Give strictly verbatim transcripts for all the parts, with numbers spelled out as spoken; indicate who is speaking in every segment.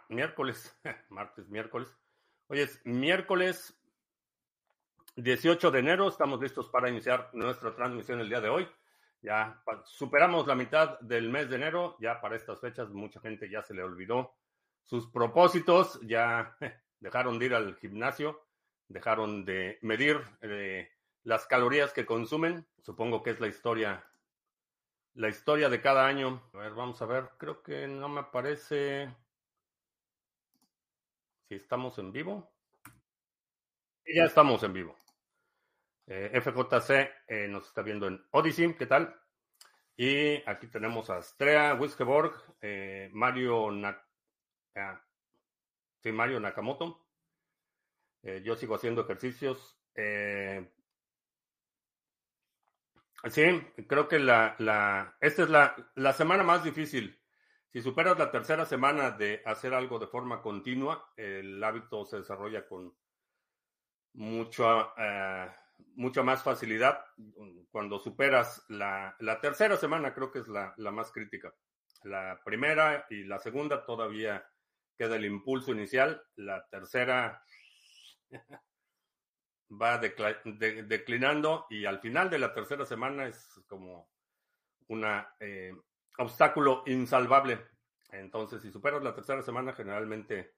Speaker 1: miércoles, martes, miércoles. Hoy es miércoles dieciocho de enero. Estamos listos para iniciar nuestra transmisión el día de hoy. Ya superamos la mitad del mes de enero. Ya para estas fechas mucha gente ya se le olvidó sus propósitos. Ya dejaron de ir al gimnasio. Dejaron de medir eh, las calorías que consumen. Supongo que es la historia, la historia de cada año. A ver, vamos a ver. Creo que no me aparece si estamos en vivo. Ya estamos en vivo. Eh, F J C eh, nos está viendo en Odyssey. ¿Qué tal? Y aquí tenemos a Astrea, Wiskeborg, eh, Mario, Na ah, sí, Mario Nakamoto. Eh, yo sigo haciendo ejercicios. Eh, sí, creo que la, la, esta es la, la semana más difícil. Si superas la tercera semana de hacer algo de forma continua, el hábito se desarrolla con mucha, uh, mucha más facilidad. Cuando superas la, la tercera semana, creo que es la, la más crítica. La primera y la segunda todavía queda el impulso inicial. La tercera va decla- de- declinando y al final de la tercera semana es como un eh, obstáculo insalvable. Entonces, si superas la tercera semana, generalmente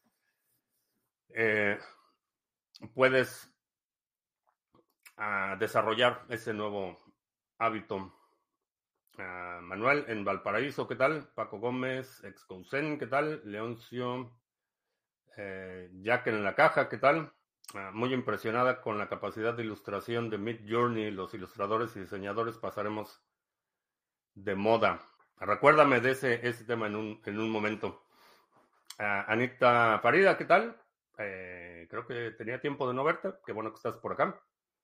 Speaker 1: eh, puedes a desarrollar ese nuevo hábito. Uh, Manuel en Valparaíso, ¿qué tal? Paco Gómez, Excousen, ¿qué tal? Leoncio, eh, Jack en la caja, ¿qué tal? Uh, muy impresionada con la capacidad de ilustración de Midjourney. Los ilustradores y diseñadores pasaremos de moda. Recuérdame de ese, ese tema en un, en un momento. Uh, Anita Farida, ¿qué tal? Eh, creo que tenía tiempo de no verte. Qué bueno que estás por acá.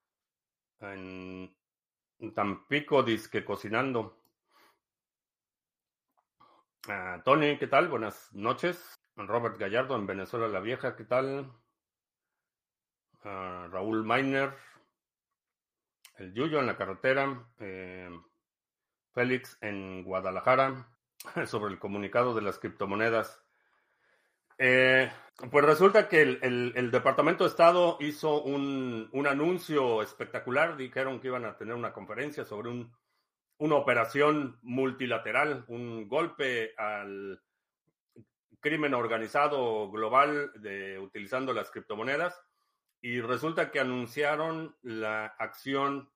Speaker 1: En Tampico, disque cocinando. Uh, Tony, ¿qué tal? Buenas noches. Robert Gallardo en Venezuela la Vieja, ¿qué tal? Uh, Raúl Miner, el Yuyo en la carretera. Eh, Félix en Guadalajara, sobre el comunicado de las criptomonedas. Eh, pues resulta que el, el, el Departamento de Estado hizo un, un anuncio espectacular. Dijeron que iban a tener una conferencia sobre un una operación multilateral, un golpe al crimen organizado global de, utilizando las criptomonedas, y resulta que anunciaron la acción,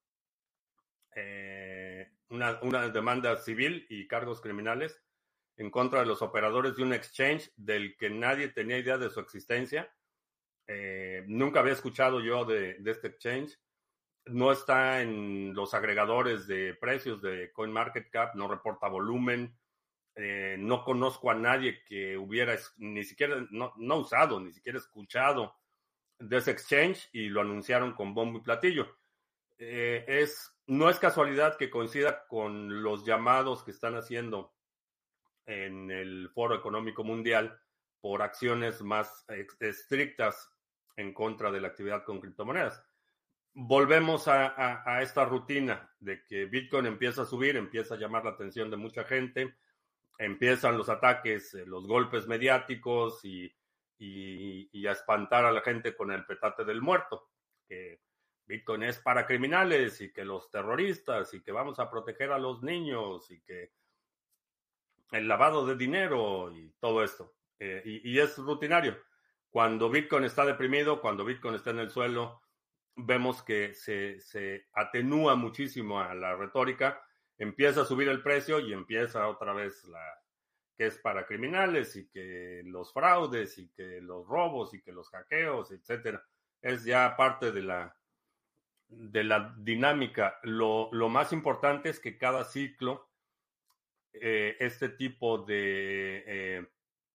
Speaker 1: eh, una, una demanda civil y cargos criminales en contra de los operadores de un exchange del que nadie tenía idea de su existencia. Eh, nunca había escuchado yo de, de este exchange. No está en los agregadores de precios de CoinMarketCap, no reporta volumen. Eh, no conozco a nadie que hubiera ni siquiera, no, no usado, ni siquiera escuchado de ese exchange, y lo anunciaron con bombo y platillo. Eh, es, no es casualidad que coincida con los llamados que están haciendo en el Foro Económico Mundial por acciones más estrictas en contra de la actividad con criptomonedas. Volvemos a, a, a esta rutina de que Bitcoin empieza a subir, empieza a llamar la atención de mucha gente, empiezan los ataques, los golpes mediáticos y, y, y, a espantar a la gente con el petate del muerto, que Bitcoin es para criminales y que los terroristas y que vamos a proteger a los niños y que el lavado de dinero y todo esto. Eh, y, y es rutinario. Cuando Bitcoin está deprimido, cuando Bitcoin está en el suelo, vemos que se, se atenúa muchísimo a la retórica, empieza a subir el precio y empieza otra vez la que es para criminales y que los fraudes y que los robos y que los hackeos, etcétera. Es ya parte de la, de la dinámica. Lo, lo más importante es que cada ciclo eh, este tipo de eh,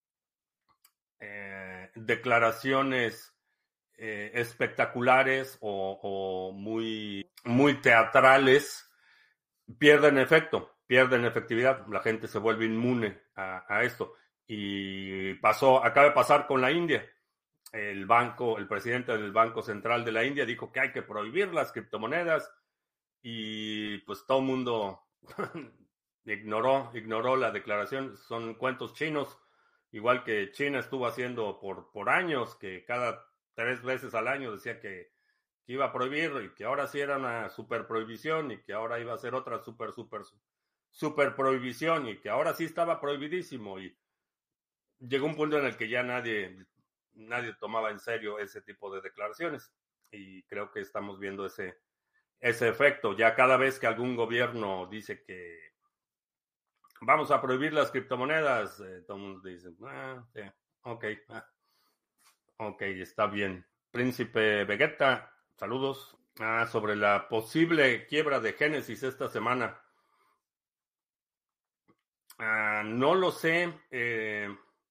Speaker 1: eh, declaraciones Eh, espectaculares o, o muy, muy teatrales pierden efecto, pierden efectividad. La gente se vuelve inmune a, a esto. Y pasó, acaba de pasar con la India. El banco, el presidente del Banco Central de la India dijo que hay que prohibir las criptomonedas, y pues todo el mundo ignoró, ignoró la declaración. Son cuentos chinos. igual que China estuvo haciendo por, por años, que cada tres veces al año decía que, que iba a prohibir y que ahora sí era una super prohibición y que ahora iba a ser otra super, super, super prohibición y que ahora sí estaba prohibidísimo. Y llegó un punto en el que ya nadie, nadie tomaba en serio ese tipo de declaraciones. Y creo que estamos viendo ese, ese efecto. Ya cada vez que algún gobierno dice que vamos a prohibir las criptomonedas, eh, todo el mundo dice, ah, sí, ok, ah, ok, está bien. Príncipe Vegeta, saludos. Ah, sobre la posible quiebra de Génesis esta semana. Ah, no lo sé. Eh,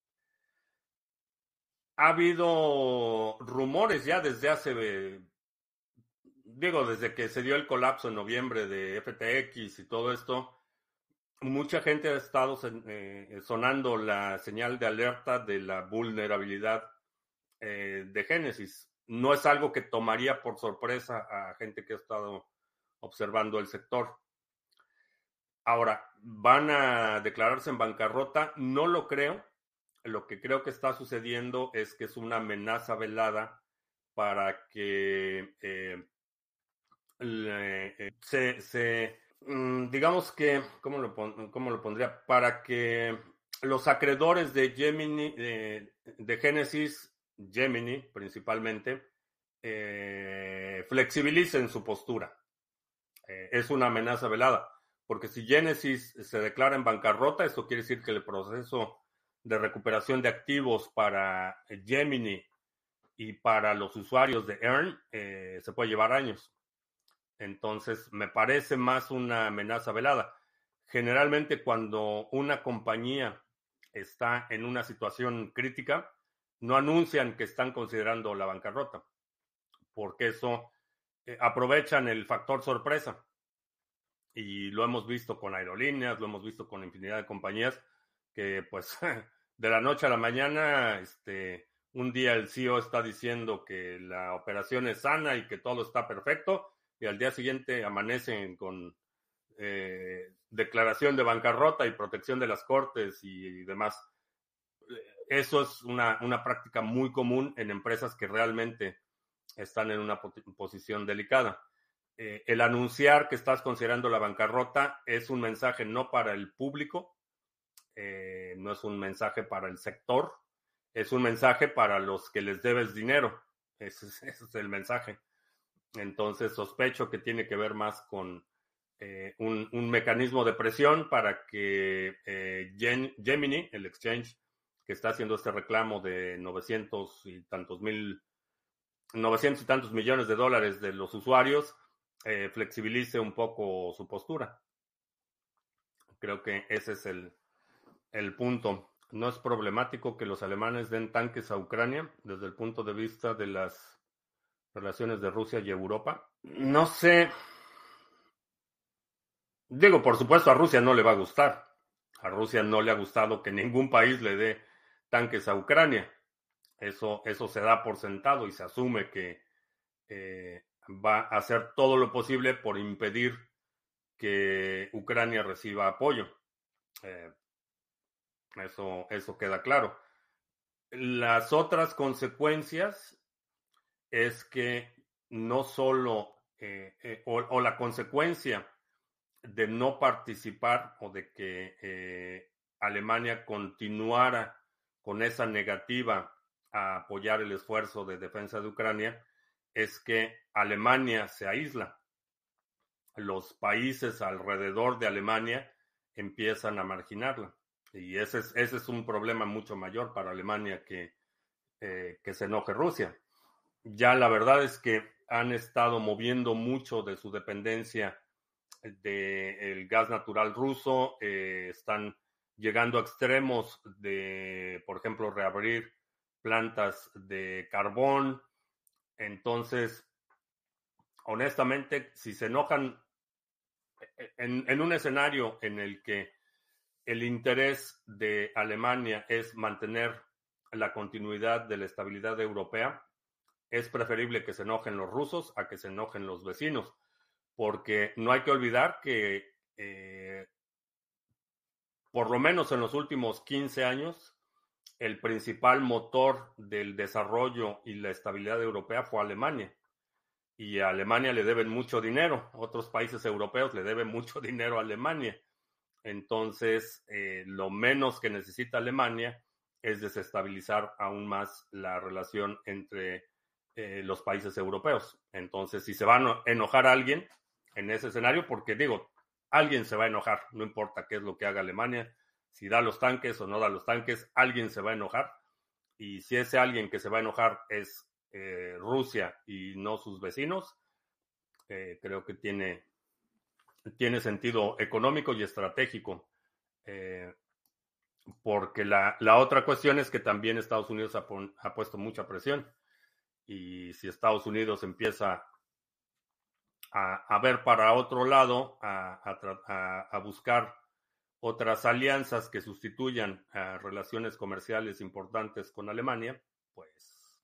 Speaker 1: ha habido rumores ya desde hace, digo, desde que se dio el colapso en noviembre de F T X y todo esto. Mucha gente ha estado eh, sonando la señal de alerta de la vulnerabilidad eh, de Génesis. No es algo que tomaría por sorpresa a gente que ha estado observando el sector. Ahora, ¿van a declararse en bancarrota? No lo creo. Lo que creo que está sucediendo es que es una amenaza velada para que eh, le, eh, se, se mm, digamos que, ¿cómo lo, pon- cómo lo pondría? Para que los acreedores de Gemini, eh, de Genesis, Gemini principalmente, eh, flexibilicen su postura. Eh, es una amenaza velada, porque si Genesis se declara en bancarrota, esto quiere decir que el proceso de recuperación de activos para Gemini y para los usuarios de Earn eh, se puede llevar años. Entonces, me parece más una amenaza velada. Generalmente, cuando una compañía está en una situación crítica, no anuncian que están considerando la bancarrota, porque eso eh, aprovechan el factor sorpresa. Y lo hemos visto con aerolíneas, lo hemos visto con infinidad de compañías que, pues, de la noche a la mañana, este, un día el C E O está diciendo que la operación es sana y que todo está perfecto, y al día siguiente amanecen con eh, declaración de bancarrota y protección de las cortes y demás. Eso es una, una práctica muy común en empresas que realmente están en una posición delicada. Eh, el anunciar que estás considerando la bancarrota es un mensaje no para el público, eh, no es un mensaje para el sector, es un mensaje para los que les debes dinero. Ese es, ese es el mensaje. Entonces sospecho que tiene que ver más con eh, un, un, mecanismo de presión para que eh, Gen, Gemini, el exchange que está haciendo este reclamo de novecientos y tantos mil, novecientos y tantos millones de dólares de los usuarios, eh, flexibilice un poco su postura. Creo que ese es el, el punto. No es problemático que los alemanes den tanques a Ucrania desde el punto de vista de las relaciones de Rusia y Europa. No sé. Digo, por supuesto, a Rusia no le va a gustar. A Rusia no le ha gustado que ningún país le dé tanques a Ucrania. Eso, eso se da por sentado y se asume que eh, va a hacer todo lo posible por impedir que Ucrania reciba apoyo. Eh, eso, eso queda claro. Las otras consecuencias es que no solo, eh, eh, o, o, la consecuencia de no participar o de que eh, Alemania continuara con esa negativa a apoyar el esfuerzo de defensa de Ucrania, es que Alemania se aísla. Los países alrededor de Alemania empiezan a marginarla. Y ese es, ese es un problema mucho mayor para Alemania que, eh, que se enoje Rusia. Ya la verdad es que han estado moviendo mucho de su dependencia del gas natural ruso, eh, están llegando a extremos de, por ejemplo, reabrir plantas de carbón. Entonces, honestamente, si se enojan en, en un escenario en el que el interés de Alemania es mantener la continuidad de la estabilidad europea, es preferible que se enojen los rusos a que se enojen los vecinos, porque no hay que olvidar que eh, por lo menos en los últimos quince años, el principal motor del desarrollo y la estabilidad europea fue Alemania. Y a Alemania le deben mucho dinero. Otros países europeos le deben mucho dinero a Alemania. Entonces, eh, lo menos que necesita Alemania es desestabilizar aún más la relación entre eh, los países europeos. Entonces, si se va a enojar a alguien en ese escenario, porque digo, alguien se va a enojar, no importa qué es lo que haga Alemania, si da los tanques o no da los tanques, alguien se va a enojar. Y si ese alguien que se va a enojar es eh, Rusia y no sus vecinos, eh, creo que tiene, tiene sentido económico y estratégico. Eh, porque la, la otra cuestión es que también Estados Unidos ha, pon, ha puesto mucha presión. Y si Estados Unidos empieza a, a ver para otro lado, a, a, a buscar otras alianzas que sustituyan a relaciones comerciales importantes con Alemania, pues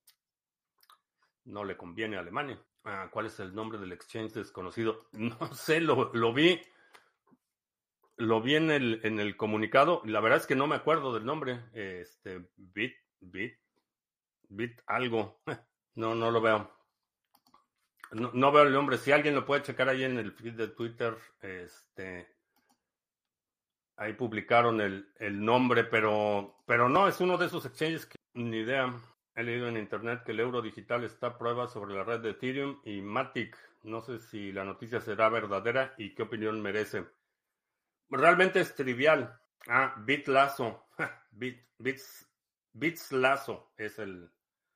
Speaker 1: no le conviene a Alemania. Ah, ¿cuál es el nombre del exchange desconocido? No sé, lo, lo vi. Lo vi en el, en el comunicado. La verdad es que no me acuerdo del nombre. Este, Bit, Bit, Bit algo. No, no lo veo. No, no veo el nombre. Si alguien lo puede checar ahí en el feed de Twitter, este, ahí publicaron el, el nombre, pero, pero no, es uno de esos exchanges que ni idea. He leído en internet que el euro digital está a prueba sobre la red de Ethereum y Matic. No sé si la noticia será verdadera y qué opinión merece. Realmente es trivial. Ah, Bitlazo. Bit, Bits, Bitslazo es el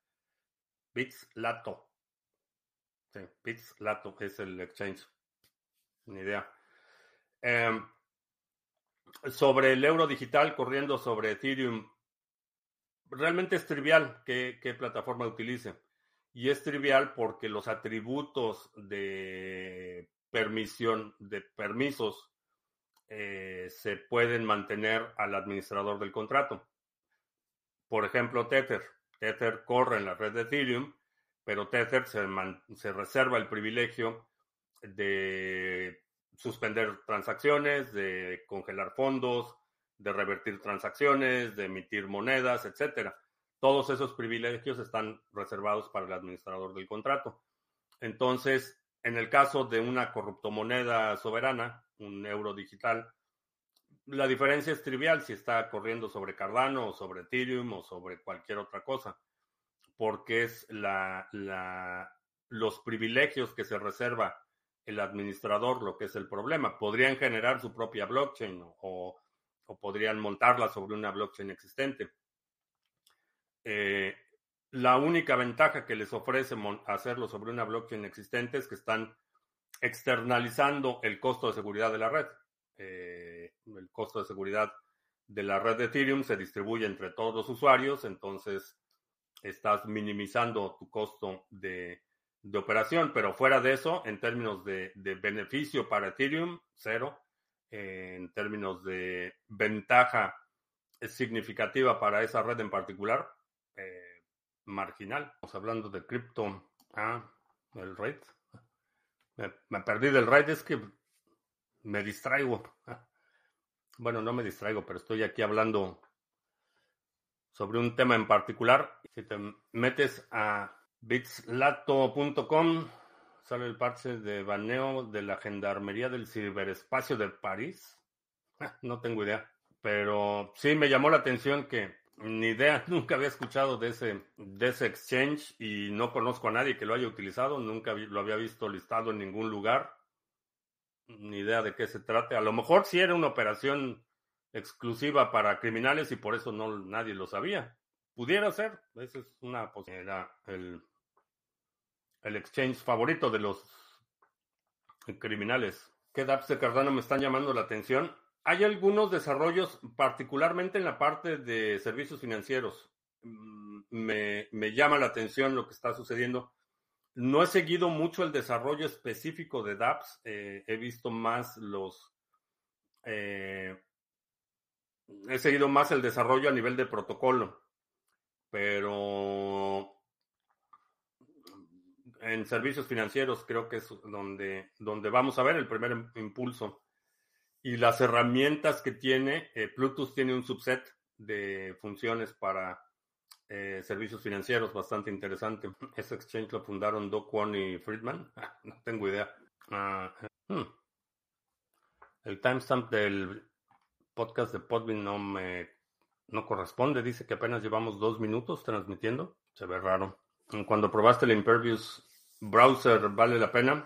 Speaker 1: Bitslato. Sí, Bitslato es el exchange. Ni idea. Eh, sobre el euro digital corriendo sobre Ethereum, realmente es trivial qué, qué plataforma utilice. Y es trivial porque los atributos de permisión, de permisos, Eh, se pueden mantener al administrador del contrato. Por ejemplo, Tether. Tether corre en la red de Ethereum, pero Tether se, man, se reserva el privilegio de suspender transacciones, de congelar fondos, de revertir transacciones, de emitir monedas, etcétera. Todos esos privilegios están reservados para el administrador del contrato. Entonces, en el caso de una corruptomoneda soberana, un euro digital, la diferencia es trivial si está corriendo sobre Cardano o sobre Ethereum o sobre cualquier otra cosa, porque es la, la, los privilegios que se reserva el administrador lo que es el problema. Podrían generar su propia blockchain o, o podrían montarla sobre una blockchain existente. Eh, la única ventaja que les ofrece hacerlo sobre una blockchain existente es que están externalizando el costo de seguridad de la red. Eh, el costo de seguridad de la red de Ethereum se distribuye entre todos los usuarios, entonces estás minimizando tu costo de, de operación, pero fuera de eso, en términos de, de beneficio para Ethereum, cero. Eh, en términos de ventaja significativa para esa red en particular, eh, marginal. Estamos hablando de cripto. Ah, el rate. Me, me perdí del RAID, es que me distraigo. Bueno, no me distraigo, pero estoy aquí hablando sobre un tema en particular. Si te metes a bitslato punto com, sale el parche de baneo de la Gendarmería del Ciberespacio de París. No tengo idea, pero sí me llamó la atención que ni idea, nunca había escuchado de ese, de ese exchange y no conozco a nadie que lo haya utilizado, nunca lo había visto listado en ningún lugar, ni idea de qué se trate. A lo mejor sí era una operación exclusiva para criminales y por eso no nadie lo sabía. Pudiera ser, esa es una posibilidad. Era el, el exchange favorito de los criminales. ¿Qué dApps de Cardano me están llamando la atención? Hay algunos desarrollos, particularmente en la parte de servicios financieros. Me, me llama la atención lo que está sucediendo. No he seguido mucho el desarrollo específico de dApps. Eh, he visto más los... Eh, he seguido más el desarrollo a nivel de protocolo. Pero en servicios financieros creo que es donde, donde vamos a ver el primer impulso. Y las herramientas que tiene, eh, Plutus tiene un subset de funciones para eh, servicios financieros, bastante interesante. Ese exchange lo fundaron Do Kwon y Friedman. Ah, no tengo idea. Ah, hmm. El timestamp del podcast de Podbean no me no corresponde. Dice que apenas llevamos dos minutos transmitiendo. Se ve raro. Cuando probaste el Impervious browser, ¿vale la pena?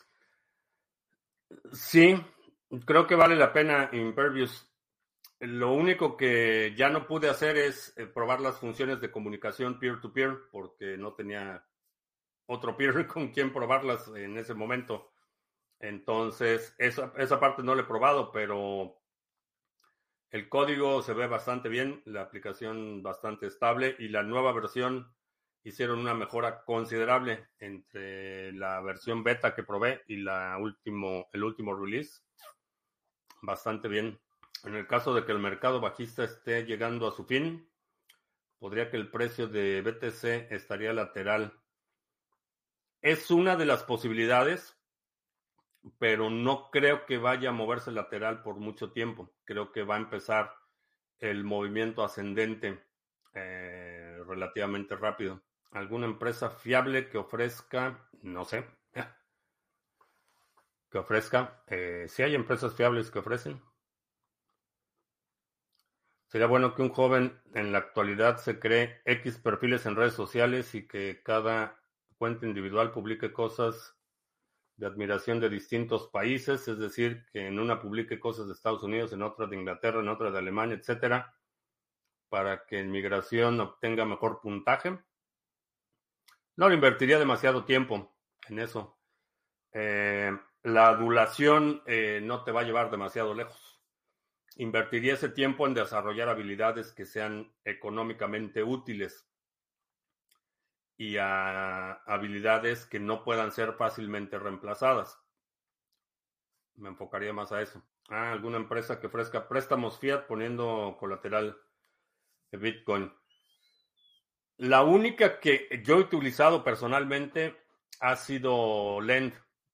Speaker 1: Sí, creo que vale la pena Impervious. Lo único que ya no pude hacer es eh, probar las funciones de comunicación peer-to-peer porque no tenía otro peer con quien probarlas en ese momento. Entonces, esa, esa parte no la he probado, pero el código se ve bastante bien, la aplicación bastante estable y la nueva versión hicieron una mejora considerable entre la versión beta que probé y la último, el último release. Bastante bien. En el caso de que el mercado bajista esté llegando a su fin, podría que el precio de B T C estaría lateral. Es una de las posibilidades, pero no creo que vaya a moverse lateral por mucho tiempo. Creo que va a empezar el movimiento ascendente eh, relativamente rápido. ¿Alguna empresa fiable que ofrezca? No sé. Que ofrezca. Eh, si hay empresas fiables que ofrecen. Sería bueno que un joven en la actualidad se cree X perfiles en redes sociales y que cada cuenta individual publique cosas de admiración de distintos países, es decir, que en una publique cosas de Estados Unidos, en otra de Inglaterra, en otra de Alemania, etcétera, para que en migración obtenga mejor puntaje. No le invertiría demasiado tiempo en eso. Eh, la adulación eh, no te va a llevar demasiado lejos. Invertiría ese tiempo en desarrollar habilidades que sean económicamente útiles y a habilidades que no puedan ser fácilmente reemplazadas. Me enfocaría más a eso. Ah, alguna empresa que ofrezca préstamos fiat poniendo colateral de Bitcoin. La única que yo he utilizado personalmente ha sido Lend.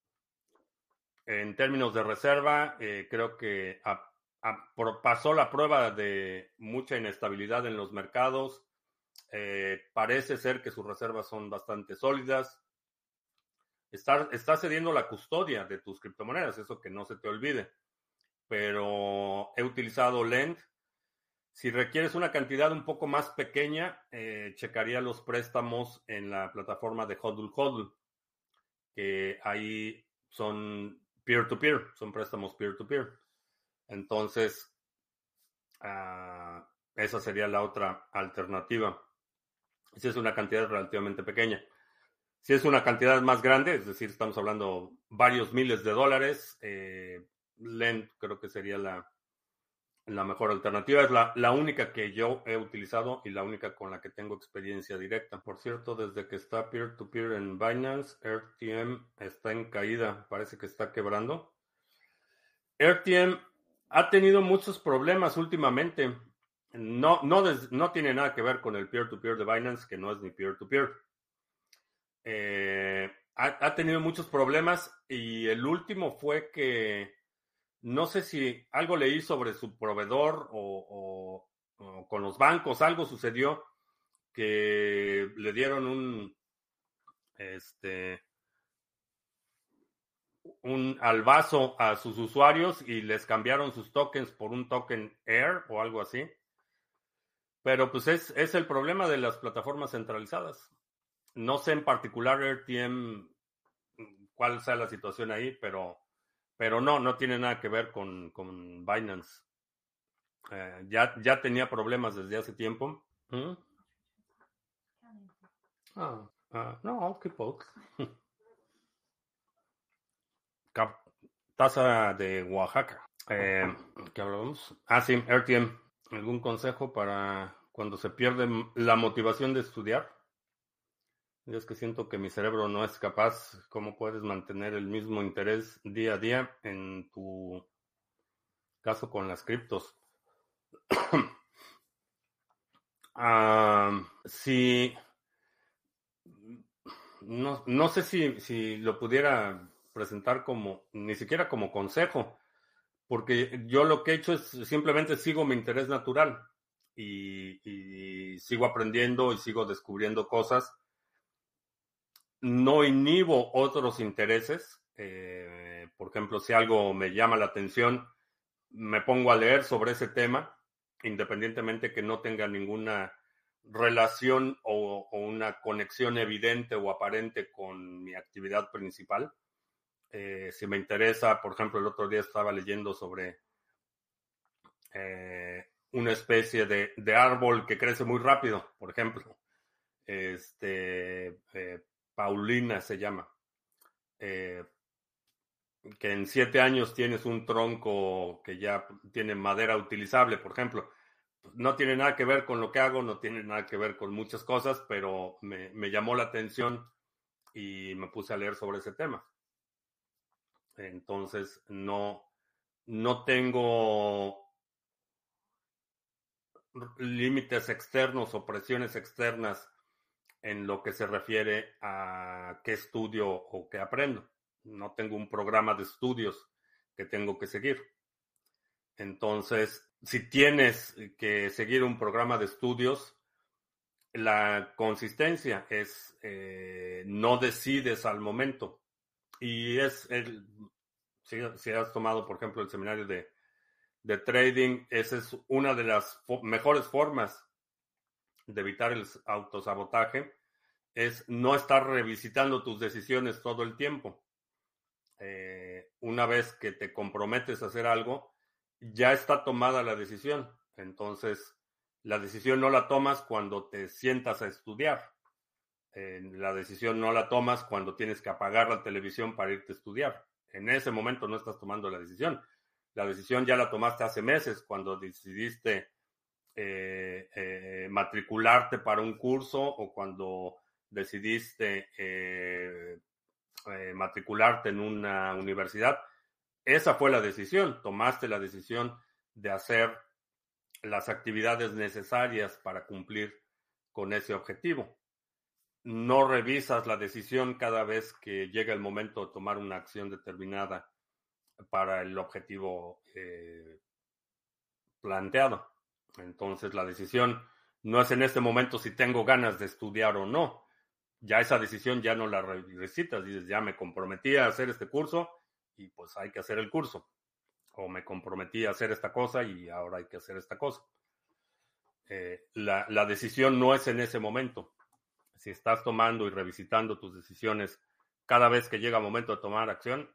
Speaker 1: En términos de reserva, eh, creo que a, a, por, pasó la prueba de mucha inestabilidad en los mercados. Eh, parece ser que sus reservas son bastante sólidas. Está, está cediendo la custodia de tus criptomonedas, eso que no se te olvide. Pero he utilizado Lend. Si requieres una cantidad un poco más pequeña, eh, checaría los préstamos en la plataforma de Hodl Hodl, que ahí son peer-to-peer, son préstamos peer-to-peer. Entonces, uh, esa sería la otra alternativa. Si es una cantidad relativamente pequeña. Si es una cantidad más grande, es decir, estamos hablando varios miles de dólares, eh, Lend creo que sería la, la mejor alternativa. Es la, la única que yo he utilizado y la única con la que tengo experiencia directa. Por cierto, desde que está peer-to-peer en Binance, R T M está en caída. Parece que está quebrando. R T M ha tenido muchos problemas últimamente. No, no, des, no tiene nada que ver con el peer-to-peer de Binance, que no es ni peer-to-peer. Eh, ha, ha tenido muchos problemas y el último fue que no sé si algo leí sobre su proveedor o, o, o con los bancos, algo sucedió que le dieron un este un albazo a sus usuarios y les cambiaron sus tokens por un token Air o algo así. Pero pues es, es el problema de las plataformas centralizadas. No sé en particular R T M cuál sea la situación ahí, pero, pero no, no tiene nada que ver con, con Binance. Eh, ya, ya tenía problemas desde hace tiempo. ¿Mm? Ah, ah, no, qué poco. Taza de Oaxaca. Eh, ¿Qué hablamos? Ah, sí, R T M. ¿Algún consejo para cuando se pierde la motivación de estudiar? Es que siento que mi cerebro no es capaz. ¿Cómo puedes mantener el mismo interés día a día en tu caso con las criptos? uh, sí. No, no sé si, si lo pudiera presentar como, ni siquiera como consejo, porque yo lo que he hecho es simplemente sigo mi interés natural. y, y sigo aprendiendo y sigo descubriendo cosas. No inhibo otros intereses. Eh, por ejemplo, si algo me llama la atención, me pongo a leer sobre ese tema, independientemente que no tenga ninguna relación o, o una conexión evidente o aparente con mi actividad principal. Eh, si me interesa, por ejemplo, el otro día estaba leyendo sobre eh, una especie de, de árbol que crece muy rápido, por ejemplo. Este, eh, Paulina se llama. Eh, que en siete años tienes un tronco que ya tiene madera utilizable, por ejemplo. No tiene nada que ver con lo que hago, no tiene nada que ver con muchas cosas, pero me, me llamó la atención y me puse a leer sobre ese tema. Entonces, no, no tengo límites externos o presiones externas en lo que se refiere a qué estudio o qué aprendo. No tengo un programa de estudios que tengo que seguir. Entonces, si tienes que seguir un programa de estudios, la consistencia es eh, no decides al momento. Y es el, si, si has tomado, por ejemplo, el seminario de, de trading, esa es una de las fo- mejores formas de evitar el autosabotaje, es no estar revisitando tus decisiones todo el tiempo. Eh, una vez que te comprometes a hacer algo, ya está tomada la decisión. Entonces, la decisión no la tomas cuando te sientas a estudiar. Eh, la decisión no la tomas cuando tienes que apagar la televisión para irte a estudiar. En ese momento no estás tomando la decisión. La decisión ya la tomaste hace meses cuando decidiste eh, eh, matricularte para un curso o cuando decidiste eh, eh, matricularte en una universidad. Esa fue la decisión. Tomaste la decisión de hacer las actividades necesarias para cumplir con ese objetivo. No revisas la decisión cada vez que llega el momento de tomar una acción determinada para el objetivo eh, planteado. Entonces la decisión no es en este momento si tengo ganas de estudiar o no. Ya esa decisión ya no la revisitas. Dices, ya me comprometí a hacer este curso y pues hay que hacer el curso. O me comprometí a hacer esta cosa y ahora hay que hacer esta cosa. Eh, la, la decisión no es en ese momento. Si estás tomando y revisitando tus decisiones cada vez que llega el momento de tomar acción,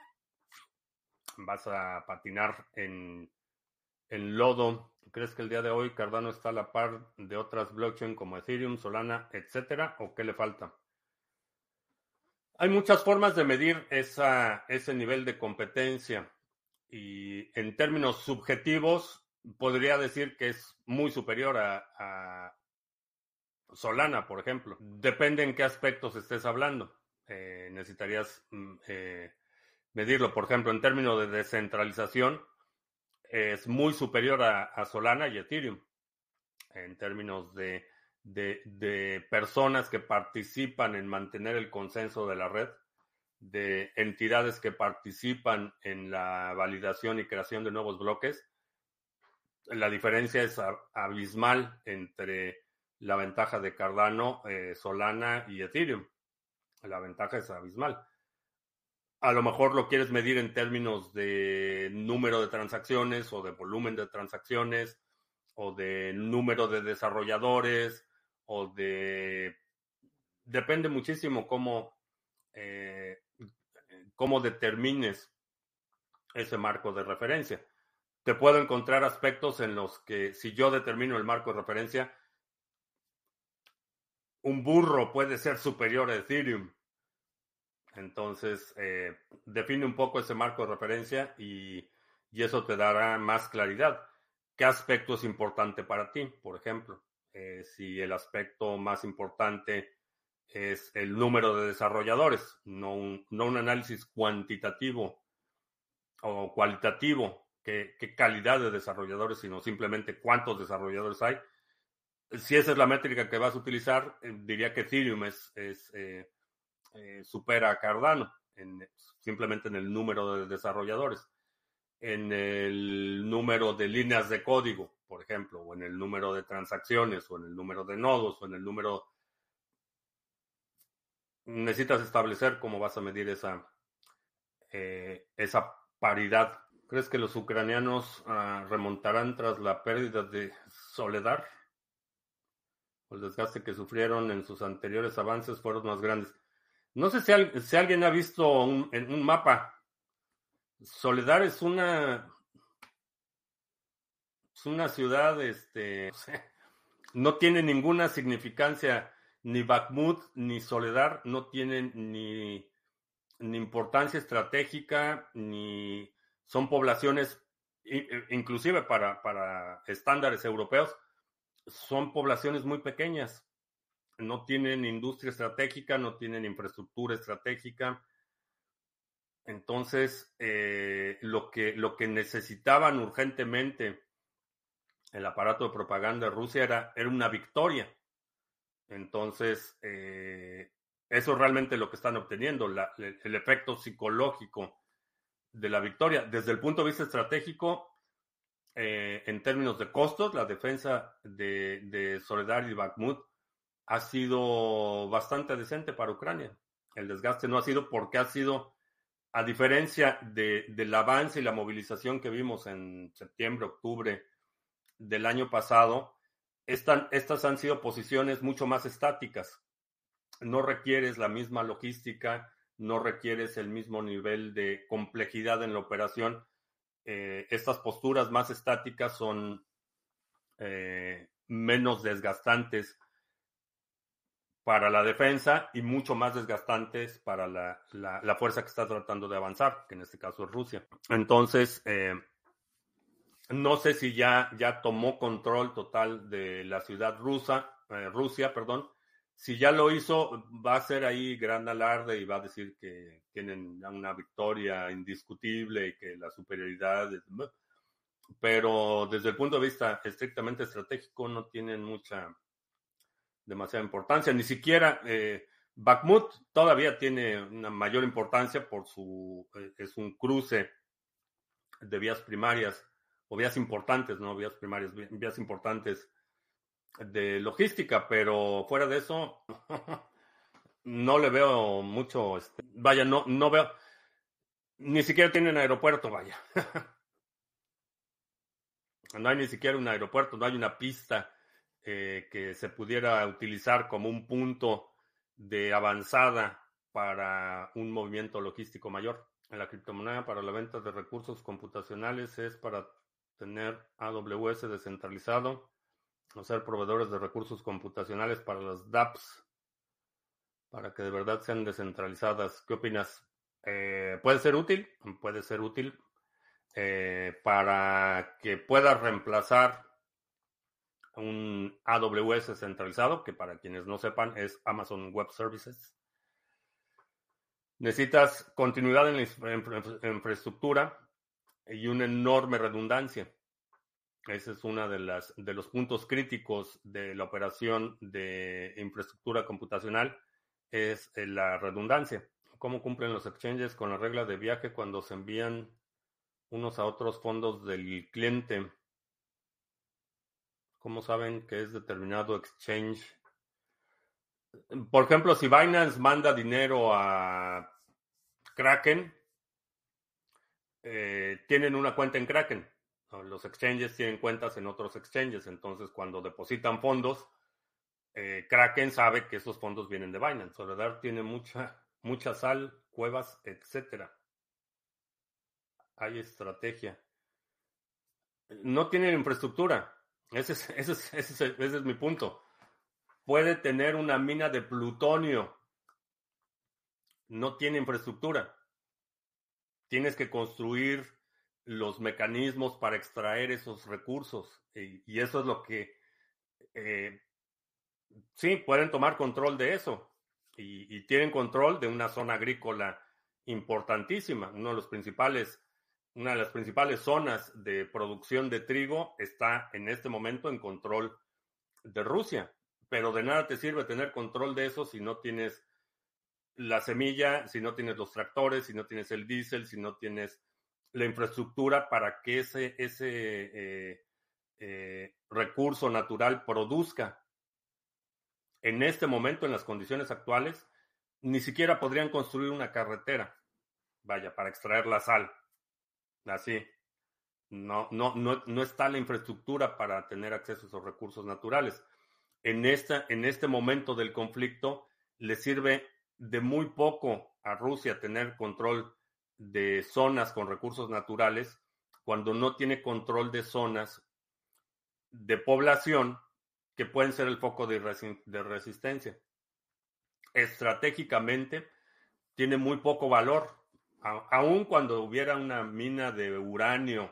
Speaker 1: vas a patinar en, en lodo. ¿Crees que el día de hoy Cardano está a la par de otras blockchain como Ethereum, Solana, etcétera? ¿O qué le falta? Hay muchas formas de medir esa, ese nivel de competencia y en términos subjetivos podría decir que es muy superior a, a Solana, por ejemplo. Depende en qué aspectos estés hablando. Eh, necesitarías mm, eh, medirlo. Por ejemplo, en términos de descentralización, es muy superior a, a Solana y Ethereum. En términos de, de, de personas que participan en mantener el consenso de la red, de entidades que participan en la validación y creación de nuevos bloques, la diferencia es abismal entre la ventaja de Cardano, eh, Solana y Ethereum. La ventaja es abismal. A lo mejor lo quieres medir en términos de número de transacciones o de volumen de transacciones o de número de desarrolladores o de... Depende muchísimo cómo, eh, cómo determines ese marco de referencia. Te puedo encontrar aspectos en los que si yo determino el marco de referencia, un burro puede ser superior a Ethereum. Entonces, eh, define un poco ese marco de referencia y, y eso te dará más claridad. ¿Qué aspecto es importante para ti? Por ejemplo, eh, si el aspecto más importante es el número de desarrolladores, no un, no un análisis cuantitativo o cualitativo, qué, qué calidad de desarrolladores, sino simplemente cuántos desarrolladores hay. Si esa es la métrica que vas a utilizar, eh, diría que Ethereum es, es eh, eh, supera a Cardano en, simplemente en el número de desarrolladores. en el número de líneas de código, por ejemplo, o en el número de transacciones, o en el número de nodos, o en el número... Necesitas establecer cómo vas a medir esa, eh, esa paridad. ¿Crees que los ucranianos uh, remontarán tras la pérdida de Soledar? O el desgaste que sufrieron en sus anteriores avances fueron más grandes. No sé si, al, si alguien ha visto un, en un mapa. Soledar es una es una ciudad, este, no tiene ninguna significancia. Ni Bakhmut ni Soledar no tienen ni, ni importancia estratégica, ni son poblaciones, inclusive para, para estándares europeos, son poblaciones muy pequeñas. No tienen industria estratégica, no tienen infraestructura estratégica. Entonces, eh, lo que, lo que necesitaban urgentemente el aparato de propaganda de Rusia era, era una victoria. Entonces, eh, eso es realmente lo que están obteniendo, la, el efecto psicológico de la victoria. Desde el punto de vista estratégico, eh, en términos de costos, la defensa de, de Soledar y Bakhmut ha sido bastante decente para Ucrania. El desgaste no ha sido porque ha sido, a diferencia de, del avance y la movilización que vimos en septiembre, octubre del año pasado, Estas, estas han sido posiciones mucho más estáticas. No requieres la misma logística, no requieres el mismo nivel de complejidad en la operación. Eh, estas posturas más estáticas son eh, menos desgastantes para la defensa y mucho más desgastantes para la, la, la fuerza que está tratando de avanzar, que en este caso es Rusia. Entonces, eh, no sé si ya, ya tomó control total de la ciudad rusa, eh, Rusia, perdón. Si ya lo hizo, va a ser ahí gran alarde y va a decir que tienen una victoria indiscutible y que la superioridad es... Pero desde el punto de vista estrictamente estratégico no tienen mucha, demasiada importancia. Ni siquiera eh, Bakhmut todavía tiene una mayor importancia por su... Eh, es un cruce de vías primarias o vías importantes, no vías primarias, vías importantes de logística, pero fuera de eso, no le veo mucho, este, vaya, no, no veo, ni siquiera tienen aeropuerto, vaya. No hay ni siquiera un aeropuerto, no hay una pista eh, que se pudiera utilizar como un punto de avanzada para un movimiento logístico mayor. La criptomoneda para la venta de recursos computacionales es para tener A W S descentralizado, o ser proveedores de recursos computacionales para las dApps, para que de verdad sean descentralizadas. ¿Qué opinas? Eh, ¿Puede ser útil? Puede ser útil eh, para que pueda reemplazar un A W S centralizado, que para quienes no sepan es Amazon Web Services. Necesitas continuidad en la infra- infraestructura y una enorme redundancia. Ese es uno de, las, de los puntos críticos de la operación de infraestructura computacional, es la redundancia. ¿Cómo cumplen los exchanges con la regla de viaje cuando se envían unos a otros fondos del cliente? ¿Cómo saben que es determinado exchange? Por ejemplo, si Binance manda dinero a Kraken, eh, tienen una cuenta en Kraken. Los exchanges tienen cuentas en otros exchanges. Entonces, cuando depositan fondos, eh, Kraken sabe que esos fondos vienen de Binance. Soledad tiene mucha, mucha sal, cuevas, etcétera. Hay estrategia. No tienen infraestructura. Ese es, ese es, ese es, ese es mi punto. Puede tener una mina de plutonio. No tiene infraestructura. Tienes que construir los mecanismos para extraer esos recursos. Y, y eso es lo que... Eh, sí, pueden tomar control de eso. Y, y tienen control de una zona agrícola importantísima. Uno de los principales, una de las principales zonas de producción de trigo está en este momento en control de Rusia. Pero de nada te sirve tener control de eso si no tienes la semilla, si no tienes los tractores, si no tienes el diésel, si no tienes la infraestructura para que ese, ese eh, eh, recurso natural produzca. En este momento, en las condiciones actuales, ni siquiera podrían construir una carretera, vaya, para extraer la sal. Así. No, no, no, no está la infraestructura para tener acceso a esos recursos naturales. En, esta, en este momento del conflicto, le sirve de muy poco a Rusia tener control de zonas con recursos naturales cuando no tiene control de zonas de población que pueden ser el foco de, resi de resistencia. Estratégicamente, tiene muy poco valor. A, aun cuando hubiera una mina de uranio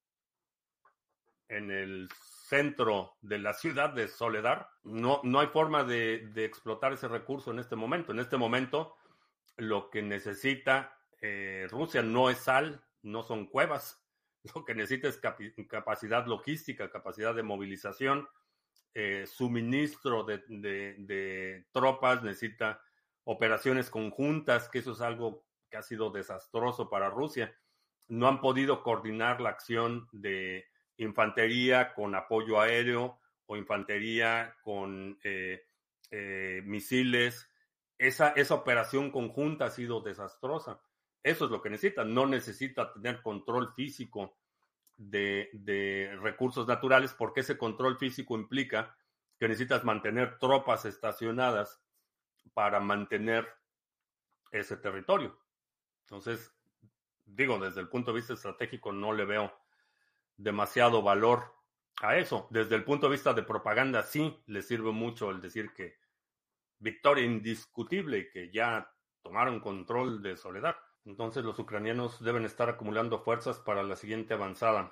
Speaker 1: en el centro de la ciudad de Soledar, no, no hay forma de, de explotar ese recurso en este momento. En este momento, lo que necesita eh, Rusia no es sal, no son cuevas. Lo que necesita es capi- capacidad logística, capacidad de movilización, eh, suministro de, de, de tropas, necesita operaciones conjuntas, que eso es algo que ha sido desastroso para Rusia. No han podido coordinar la acción de infantería con apoyo aéreo o infantería con eh, eh, misiles. Esa, esa operación conjunta ha sido desastrosa. Eso es lo que necesita. No necesita tener control físico de, de recursos naturales porque ese control físico implica que necesitas mantener tropas estacionadas para mantener ese territorio. Entonces, digo, desde el punto de vista estratégico no le veo demasiado valor a eso. Desde el punto de vista de propaganda sí le sirve mucho el decir que victoria indiscutible y que ya tomaron control de Soledad. Entonces los ucranianos deben estar acumulando fuerzas para la siguiente avanzada.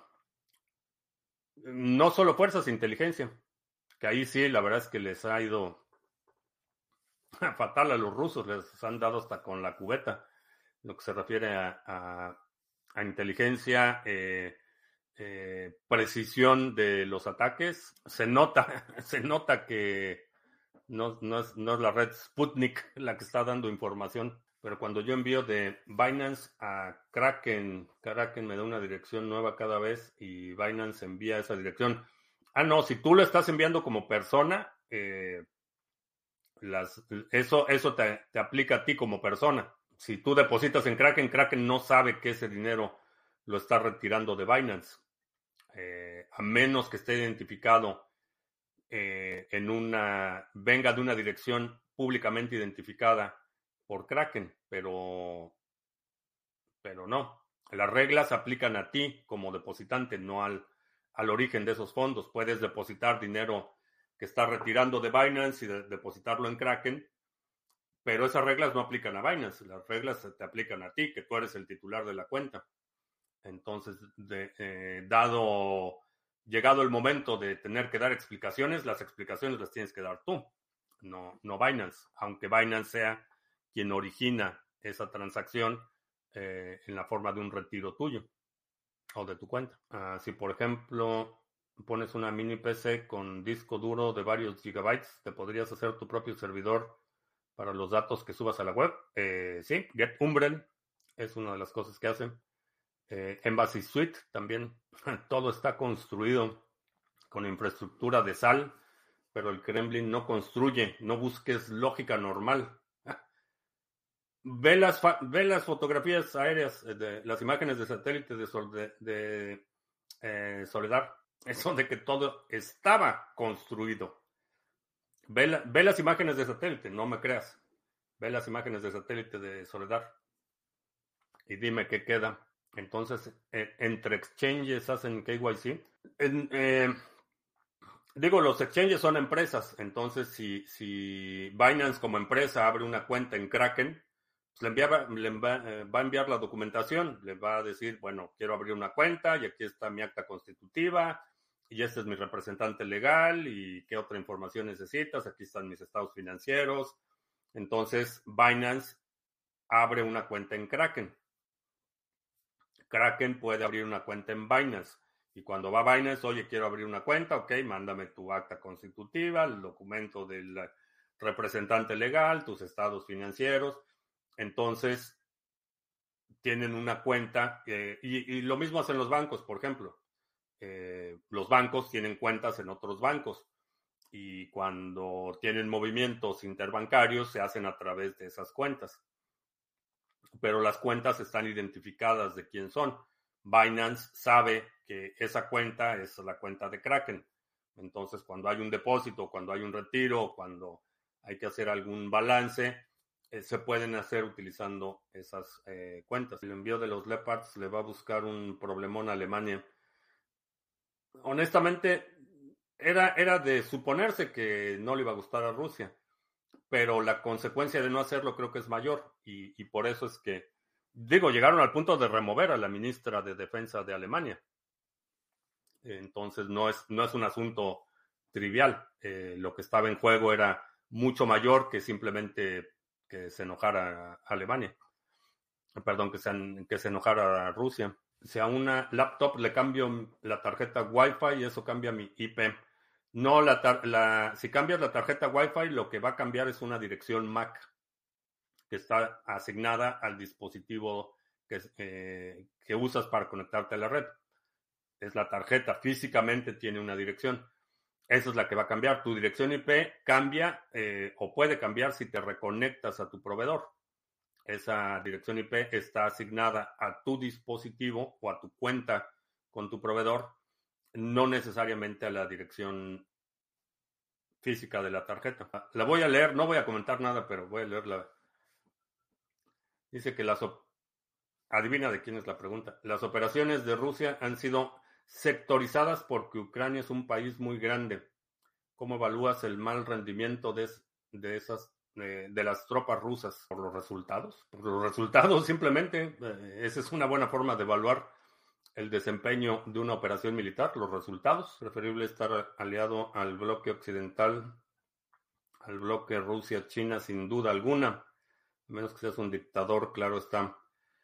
Speaker 1: No solo fuerzas, inteligencia, que ahí sí, la verdad es que les ha ido fatal a los rusos, les han dado hasta con la cubeta, lo que se refiere a, a, a inteligencia, eh, eh, precisión de los ataques. Se nota, se nota que no, no, es, no es la red Sputnik la que está dando información, pero cuando yo envío de Binance a Kraken, Kraken me da una dirección nueva cada vez y Binance envía esa dirección. Ah, no, si tú lo estás enviando como persona, eh, las, eso, eso te, te aplica a ti como persona. Si tú depositas en Kraken, Kraken no sabe que ese dinero lo está retirando de Binance, eh, a menos que esté identificado eh, en una, venga de una dirección públicamente identificada por Kraken, pero, pero no. Las reglas aplican a ti como depositante, no al, al origen de esos fondos. Puedes depositar dinero que está retirando de Binance y de, depositarlo en Kraken, pero esas reglas no aplican a Binance. Las reglas te aplican a ti, que tú eres el titular de la cuenta. Entonces, de, eh, dado, llegado el momento de tener que dar explicaciones, las explicaciones las tienes que dar tú, no, no Binance, aunque Binance sea quien origina esa transacción eh, en la forma de un retiro tuyo o de tu cuenta. Uh, si, por ejemplo, pones una mini P C con disco duro de varios gigabytes, ¿te podrías hacer tu propio servidor para los datos que subas a la web? Eh, sí, GetUmbrel es una de las cosas que hacen. Eh, Embassy Suite también, todo está construido con infraestructura de sal, pero el Kremlin no construye, no busques lógica normal. Ve las, ve las fotografías aéreas, de las imágenes de satélite de, Sol, de, de eh, Soledad, eso de que todo estaba construido. Ve, la, ve las imágenes de satélite, no me creas. Ve las imágenes de satélite de Soledad y dime qué queda. Entonces, eh, entre exchanges hacen K Y C. En, eh, digo, los exchanges son empresas. Entonces, si, si Binance como empresa abre una cuenta en Kraken, pues le, envía, le envía, eh, va a enviar la documentación. Le va a decir, bueno, quiero abrir una cuenta y aquí está mi acta constitutiva y este es mi representante legal y qué otra información necesitas. Aquí están mis estados financieros. Entonces, Binance abre una cuenta en Kraken. Kraken puede abrir una cuenta en Binance. Y cuando va a Binance, oye, quiero abrir una cuenta, ok, mándame tu acta constitutiva, el documento del representante legal, tus estados financieros. Entonces, tienen una cuenta, eh, y, y lo mismo hacen los bancos, por ejemplo. Eh, los bancos tienen cuentas en otros bancos y cuando tienen movimientos interbancarios se hacen a través de esas cuentas. Pero las cuentas están identificadas de quién son. Binance sabe que esa cuenta es la cuenta de Kraken. Entonces, cuando hay un depósito, cuando hay un retiro, cuando hay que hacer algún balance, eh, se pueden hacer utilizando esas eh, cuentas. El envío de los Leopards le va a buscar un problemón a Alemania. Honestamente, era, era de suponerse que no le iba a gustar a Rusia, pero la consecuencia de no hacerlo creo que es mayor y, y por eso es que, digo, llegaron al punto de remover a la ministra de Defensa de Alemania. Entonces no es, no es un asunto trivial. Eh, lo que estaba en juego era mucho mayor que simplemente que se enojara Alemania. Perdón, que se, que se enojara Rusia. Si a una laptop le cambio la tarjeta Wi-Fi y eso cambia mi I P. No, la, la si cambias la tarjeta Wi-Fi, lo que va a cambiar es una dirección M A C que está asignada al dispositivo que, eh, que usas para conectarte a la red. Es la tarjeta, físicamente tiene una dirección. Esa es la que va a cambiar. Tu dirección I P cambia eh, o puede cambiar si te reconectas a tu proveedor. Esa dirección I P está asignada a tu dispositivo o a tu cuenta con tu proveedor, no necesariamente a la dirección física de la tarjeta. La voy a leer, no voy a comentar nada, pero voy a leerla. Dice que las... Adivina de quién es la pregunta. Las operaciones de Rusia han sido sectorizadas porque Ucrania es un país muy grande. ¿Cómo evalúas el mal rendimiento de, de esas de, de las tropas rusas? ¿Por los resultados? Por los resultados, simplemente. Eh, esa es una buena forma de evaluar el desempeño de una operación militar, los resultados. Preferible estar aliado al bloque occidental, al bloque Rusia-China, sin duda alguna. A menos que seas un dictador, claro está.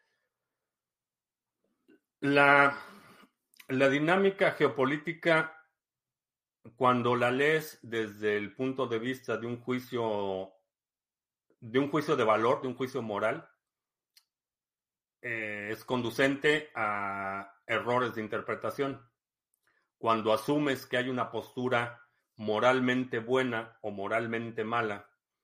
Speaker 1: La, la dinámica geopolítica, cuando la lees desde el punto de vista de un juicio, de un juicio de valor, de un juicio moral, eh, es conducente a errores de interpretación. Cuando asumes que hay una postura moralmente buena o moralmente mala,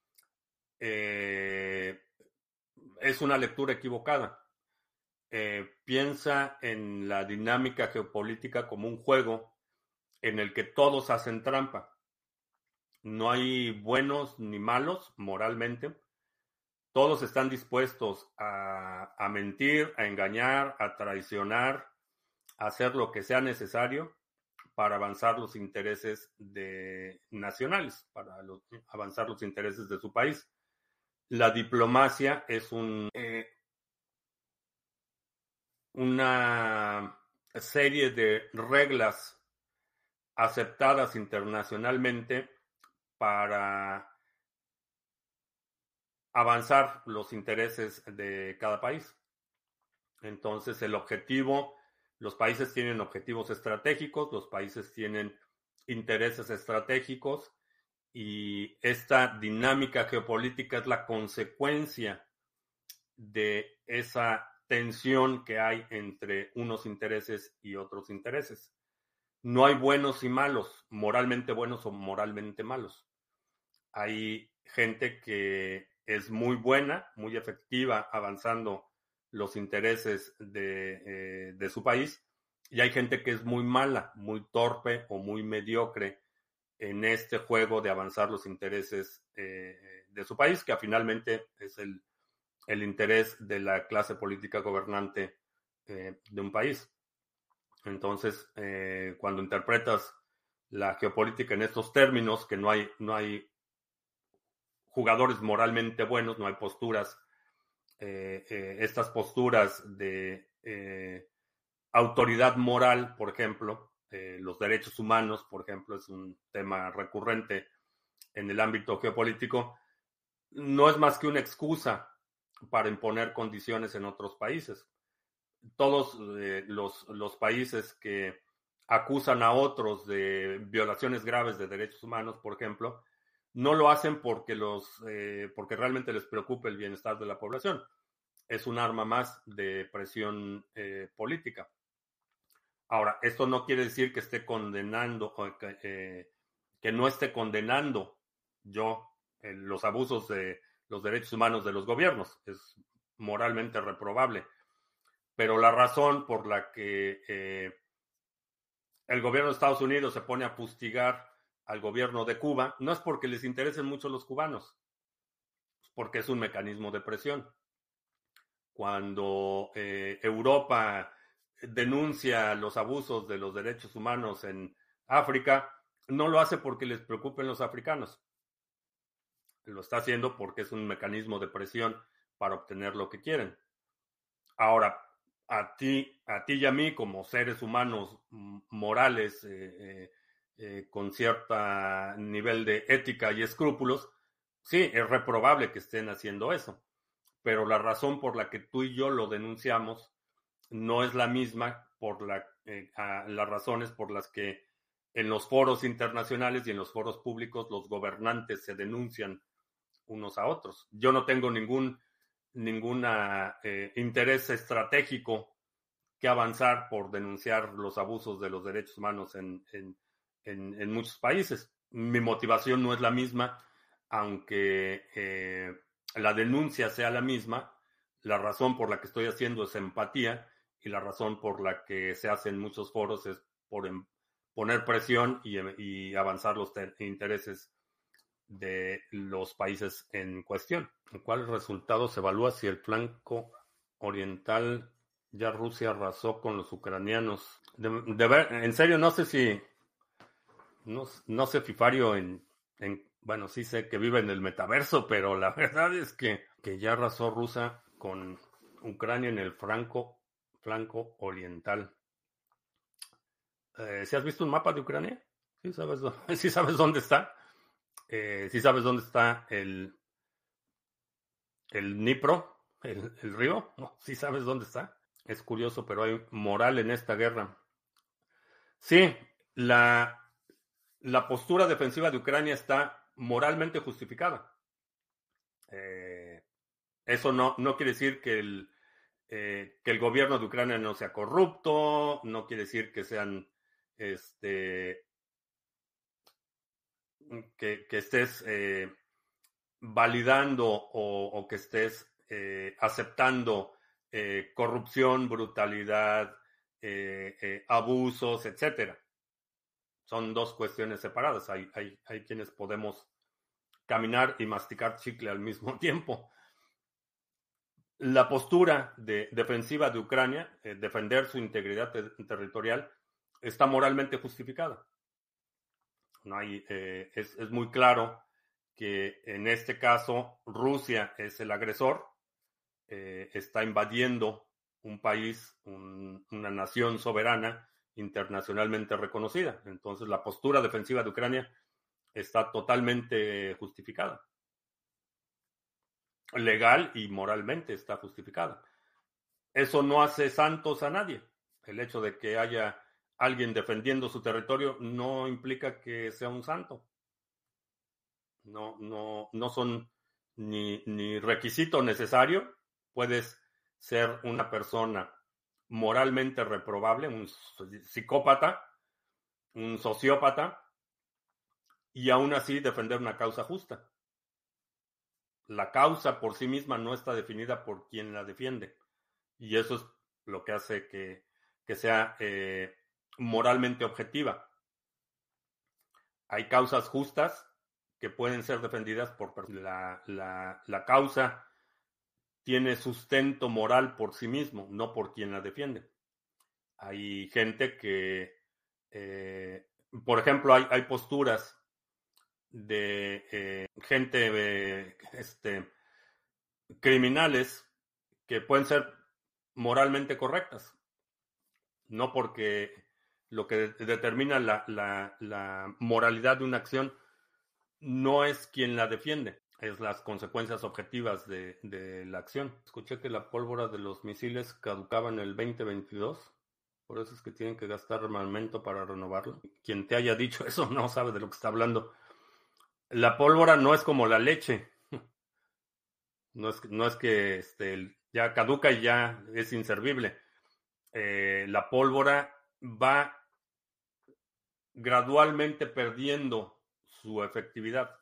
Speaker 1: eh, es una lectura equivocada. Eh, piensa en la dinámica geopolítica como un juego en el que todos hacen trampa. No hay buenos ni malos moralmente. Todos están dispuestos a, a mentir, a engañar, a traicionar, a hacer lo que sea necesario para avanzar los intereses de, nacionales, para los, avanzar los intereses de su país. La diplomacia es un, eh, una serie de reglas aceptadas internacionalmente para avanzar los intereses de cada país. Entonces, el objetivo, los países tienen objetivos estratégicos, los países tienen intereses estratégicos y esta dinámica geopolítica es la consecuencia de esa tensión que hay entre unos intereses y otros intereses. No hay buenos y malos, moralmente buenos o moralmente malos. Hay gente que es muy buena, muy efectiva, avanzando los intereses de, eh, de su país, y hay gente que es muy mala, muy torpe o muy mediocre en este juego de avanzar los intereses eh, de su país, que finalmente es el, el interés de la clase política gobernante eh, de un país. Entonces, eh, cuando interpretas la geopolítica en estos términos, que no hay, no hay jugadores moralmente buenos, no hay posturas, eh, eh, estas posturas de eh, autoridad moral, por ejemplo, eh, los derechos humanos, por ejemplo, es un tema recurrente en el ámbito geopolítico, no es más que una excusa para imponer condiciones en otros países. Todos eh, los, los países que acusan a otros de violaciones graves de derechos humanos, por ejemplo, no lo hacen porque, los, eh, porque realmente les preocupa el bienestar de la población. es un arma más de presión eh, política. Ahora, esto no quiere decir que esté condenando, que, eh, que no esté condenando yo eh, los abusos de los derechos humanos de los gobiernos. Es moralmente reprobable. Pero la razón por la que eh, el gobierno de Estados Unidos se pone a fustigar al gobierno de Cuba no es porque les interesen mucho los cubanos, es porque es un mecanismo de presión. Cuando eh, Europa denuncia los abusos de los derechos humanos en África, no lo hace porque les preocupen los africanos. Lo está haciendo porque es un mecanismo de presión para obtener lo que quieren. Ahora, a ti, a ti y a mí, como seres humanos morales, eh, eh, eh, con cierto nivel de ética y escrúpulos, sí, es reprobable que estén haciendo eso. Pero la razón por la que tú y yo lo denunciamos no es la misma por la, eh, las razones por las que en los foros internacionales y en los foros públicos los gobernantes se denuncian unos a otros. Yo no tengo ningún ninguna eh, interés estratégico que avanzar por denunciar los abusos de los derechos humanos en, en, en, en muchos países. Mi motivación no es la misma, aunque eh, la denuncia sea la misma. La razón por la que estoy haciendo es empatía y la razón por la que se hace en muchos foros es por em, poner presión y, y avanzar los intereses de los países en cuestión. ¿Cuál resultado se evalúa si el flanco oriental ya Rusia arrasó con los ucranianos? De, de ver, en serio, no sé si, no, no sé, Fifario, en, en, bueno, sí sé que vive en el metaverso, pero la verdad es que, que ya arrasó Rusia con Ucrania en el flanco, flanco oriental. Eh, ¿Sí has visto un mapa de Ucrania? ¿Sí sabes, ¿sí sabes dónde está? Eh, ¿Sí sabes dónde está el, el Dnipro, el, el río? No, ¿sí sabes dónde está? Es curioso, pero hay moral en esta guerra. Sí, la, la postura defensiva de Ucrania está moralmente justificada. Eh, eso no, no quiere decir que el, eh, que el gobierno de Ucrania no sea corrupto, no quiere decir que sean este, que, que estés eh, validando o, o, que estés eh, aceptando eh, corrupción, brutalidad, eh, eh, abusos, etcétera. Son dos cuestiones separadas. Hay, hay, hay quienes podemos caminar y masticar chicle al mismo tiempo. La postura de, defensiva de Ucrania, eh, defender su integridad ter territorial, está moralmente justificada. No hay, eh, es, es muy claro que en este caso Rusia es el agresor, eh, está invadiendo un país, un, una nación soberana internacionalmente reconocida. Entonces la postura defensiva de Ucrania está totalmente justificada. Legal y moralmente está justificada. Eso no hace santos a nadie. El hecho de que haya alguien defendiendo su territorio no implica que sea un santo. No, no, no son ni, ni requisito necesario. Puedes ser una persona moralmente reprobable, un psicópata, un sociópata, y aún así defender una causa justa. La causa por sí misma no está definida por quien la defiende. Y eso es lo que hace que, que sea eh, moralmente objetiva. Hay causas justas que pueden ser defendidas por la, la, la causa tiene sustento moral por sí mismo, no por quien la defiende. Hay gente que, eh, por ejemplo, hay, hay posturas de eh, gente, eh, este, criminales que pueden ser moralmente correctas, no porque lo que determina la, la, la moralidad de una acción no es quien la defiende, es las consecuencias objetivas de, de la acción. Escuché que la pólvora de los misiles caducaba en el veinte veintidós, por eso es que tienen que gastar armamento para renovarlo. Quien te haya dicho eso no sabe de lo que está hablando. La pólvora no es como la leche. No es, no es que este, ya caduca y ya es inservible. Eh, la pólvora va gradualmente perdiendo su efectividad,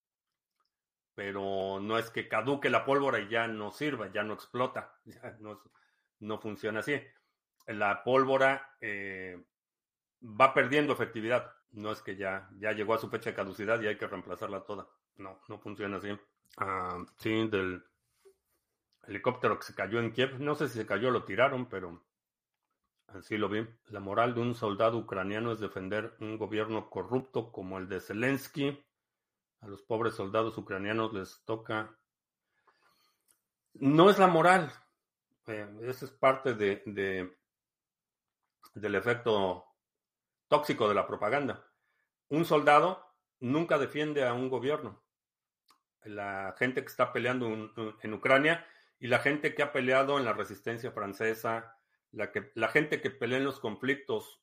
Speaker 1: pero no es que caduque la pólvora y ya no sirva, ya no explota, ya no, no funciona así. La pólvora eh, va perdiendo efectividad, no es que ya, ya llegó a su fecha de caducidad y hay que reemplazarla toda. No, no funciona así. Uh, sí, del helicóptero que se cayó en Kiev, no sé si se cayó o lo tiraron, pero así lo vi. La moral de un soldado ucraniano es defender un gobierno corrupto como el de Zelensky. A los pobres soldados ucranianos les toca... No es la moral. Eh, esa es parte de, de, del efecto tóxico de la propaganda. Un soldado nunca defiende a un gobierno. La gente que está peleando en, en Ucrania y la gente que ha peleado en la resistencia francesa, la, que, la gente que pelea en los conflictos,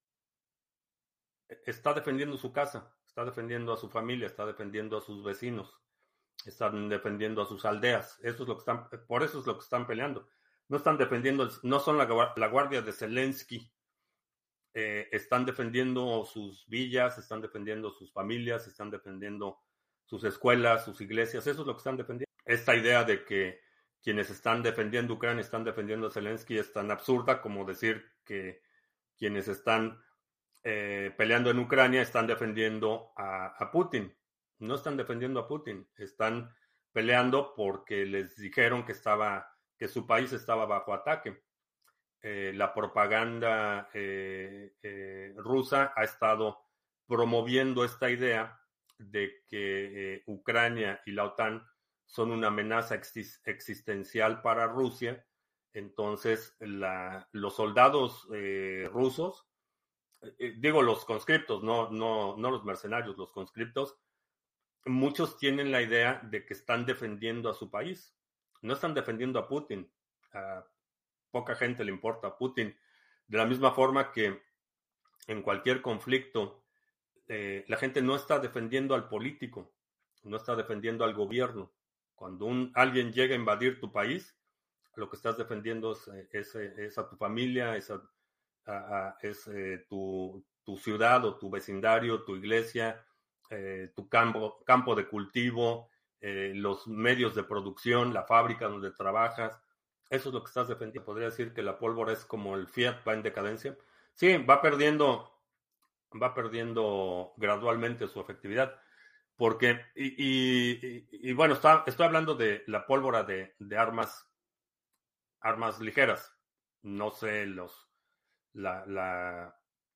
Speaker 1: está defendiendo su casa, está defendiendo a su familia, está defendiendo a sus vecinos, están defendiendo a sus aldeas. Eso es lo que están, por eso es lo que están peleando. No están defendiendo, no son la, la guardia de Zelensky. Eh, están defendiendo sus villas, están defendiendo sus familias, están defendiendo sus escuelas, sus iglesias. Eso es lo que están defendiendo. Esta idea de que quienes están defendiendo Ucrania están defendiendo a Zelensky es tan absurda como decir que quienes están eh, peleando en Ucrania están defendiendo a, a Putin. No están defendiendo a Putin, están peleando porque les dijeron que estaba, que su país estaba bajo ataque. Eh, la propaganda eh, eh, rusa ha estado promoviendo esta idea de que eh, Ucrania y la OTAN son una amenaza ex existencial para Rusia. Entonces, la, los soldados eh, rusos, eh, digo los conscriptos, no, no, no los mercenarios, los conscriptos, muchos tienen la idea de que están defendiendo a su país. No están defendiendo a Putin. A poca gente le importa a Putin. De la misma forma que en cualquier conflicto, eh, la gente no está defendiendo al político, no está defendiendo al gobierno. Cuando un, alguien llega a invadir tu país, lo que estás defendiendo es, es, es a tu familia, es, a, a, a, es eh, tu, tu ciudad o tu vecindario, tu iglesia, eh, tu campo, campo de cultivo, eh, los medios de producción, la fábrica donde trabajas. Eso es lo que estás defendiendo. Podría decir que la pólvora es como el Fiat, va en decadencia. Sí, va perdiendo, va perdiendo gradualmente su efectividad. Porque, y, y, y bueno, está, estoy hablando de la pólvora de, de armas, armas ligeras. No sé, los, la, la,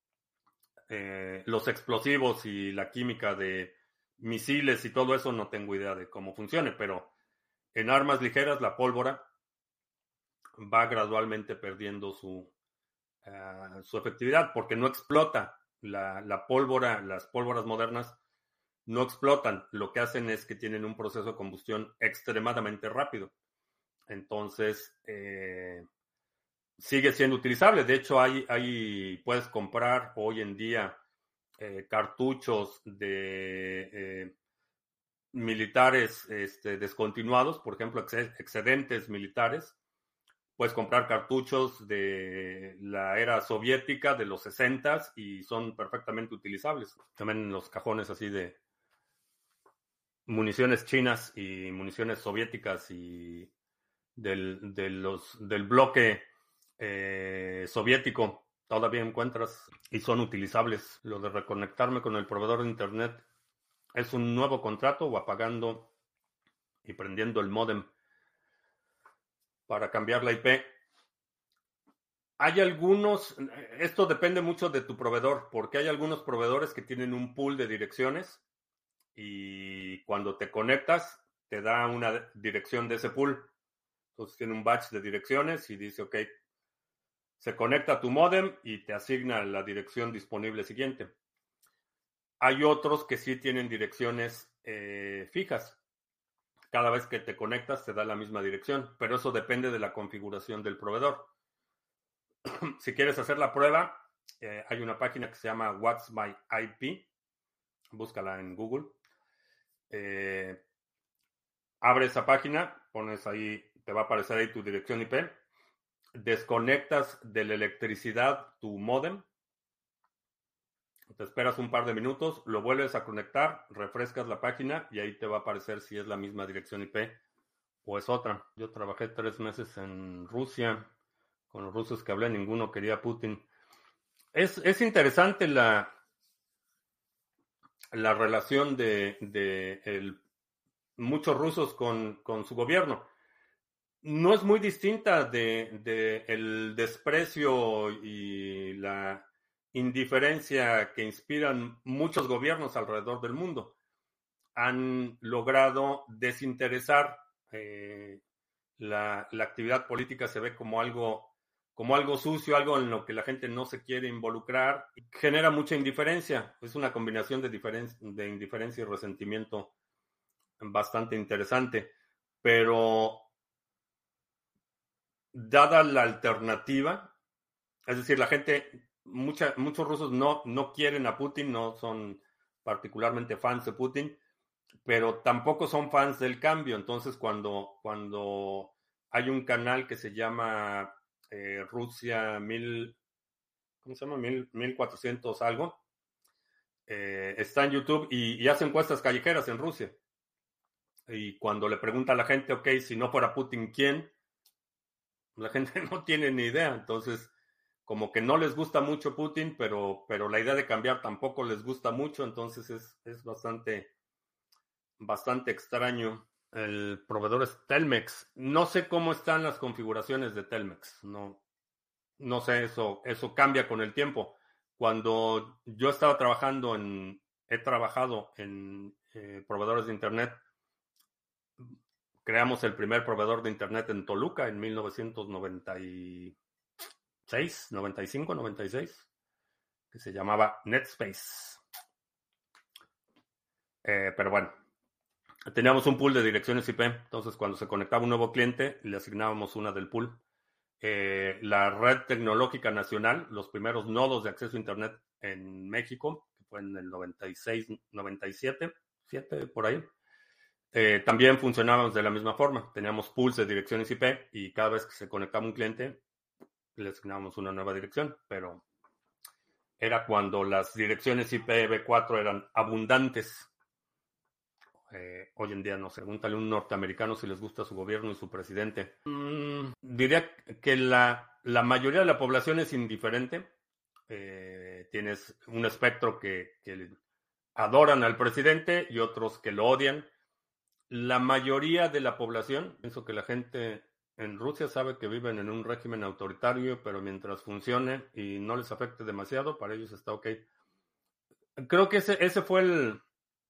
Speaker 1: eh, los explosivos y la química de misiles y todo eso, no tengo idea de cómo funcione, pero en armas ligeras la pólvora va gradualmente perdiendo su, uh, su efectividad porque no explota. La, la pólvora, las pólvoras modernas no explotan. Lo que hacen es que tienen un proceso de combustión extremadamente rápido. Entonces, eh, sigue siendo utilizable. De hecho, hay, hay, puedes comprar hoy en día eh, cartuchos de eh, militares este, descontinuados, por ejemplo, excedentes militares. Puedes comprar cartuchos de la era soviética de los sesentas y son perfectamente utilizables. También en los cajones así de municiones chinas y municiones soviéticas y del, de los, del bloque eh, soviético todavía encuentras y son utilizables. Lo de reconectarme con el proveedor de internet es un nuevo contrato o apagando y prendiendo el módem para cambiar la I P. Hay algunos, esto depende mucho de tu proveedor, porque hay algunos proveedores que tienen un pool de direcciones y cuando te conectas te da una dirección de ese pool. Entonces tiene un batch de direcciones y dice, ok, se conecta a tu módem y te asigna la dirección disponible siguiente. Hay otros que sí tienen direcciones eh, fijas. Cada vez que te conectas te da la misma dirección, pero eso depende de la configuración del proveedor. Si quieres hacer la prueba, eh, hay una página que se llama What's My I P. Búscala en Google. Eh, abre esa página, pones ahí te va a aparecer ahí tu dirección I P. Desconectas de la electricidad tu módem. Te esperas un par de minutos, lo vuelves a conectar, refrescas la página y ahí te va a aparecer si es la misma dirección I P o es otra. Yo trabajé tres meses en Rusia. Con los rusos que hablé, ninguno quería a Putin. Es, es interesante la, la relación de, de el, muchos rusos con, con su gobierno. No es muy distinta de, de el desprecio y la indiferencia que inspiran muchos gobiernos alrededor del mundo. Han logrado desinteresar eh, la, la actividad política, se ve como algo, como algo sucio, algo en lo que la gente no se quiere involucrar, genera mucha indiferencia. Es una combinación de, diferen- de indiferencia y resentimiento bastante interesante, pero dada la alternativa, es decir, la gente, mucha, muchos rusos no, no quieren a Putin, no son particularmente fans de Putin, pero tampoco son fans del cambio. Entonces, cuando, cuando hay un canal que se llama eh, Rusia mil, ¿cómo se llama? Mil, mil cuatrocientos algo, eh, está en YouTube y, y hace encuestas callejeras en Rusia. Y cuando le pregunta a la gente, ok, si no fuera Putin, ¿quién? La gente no tiene ni idea. Entonces, como que no les gusta mucho Putin, pero, pero la idea de cambiar tampoco les gusta mucho. Entonces, es, es bastante, bastante extraño. El proveedor es Telmex. No sé cómo están las configuraciones de Telmex. No, no sé, eso, eso cambia con el tiempo. Cuando yo estaba trabajando en, he trabajado en eh, proveedores de Internet, creamos el primer proveedor de Internet en Toluca en mil novecientos noventa y seis, noventa y cinco, noventa y seis, que se llamaba NetSpace. Eh, pero bueno, teníamos un pool de direcciones I P, entonces cuando se conectaba un nuevo cliente, le asignábamos una del pool. Eh, la Red Tecnológica Nacional, los primeros nodos de acceso a Internet en México, que fue en el noventa y seis, noventa y siete, siete por ahí, eh, también funcionábamos de la misma forma. Teníamos pools de direcciones I P y cada vez que se conectaba un cliente, le asignábamos una nueva dirección, pero era cuando las direcciones I P v cuatro eran abundantes. Eh, hoy en día no sé, pregúntale a un norteamericano si les gusta su gobierno y su presidente. Mm, diría que la, la mayoría de la población es indiferente. Eh, tienes un espectro que, que adoran al presidente y otros que lo odian. La mayoría de la población, pienso que la gente en Rusia sabe que viven en un régimen autoritario, pero mientras funcione y no les afecte demasiado, para ellos está ok. Creo que ese, ese fue el,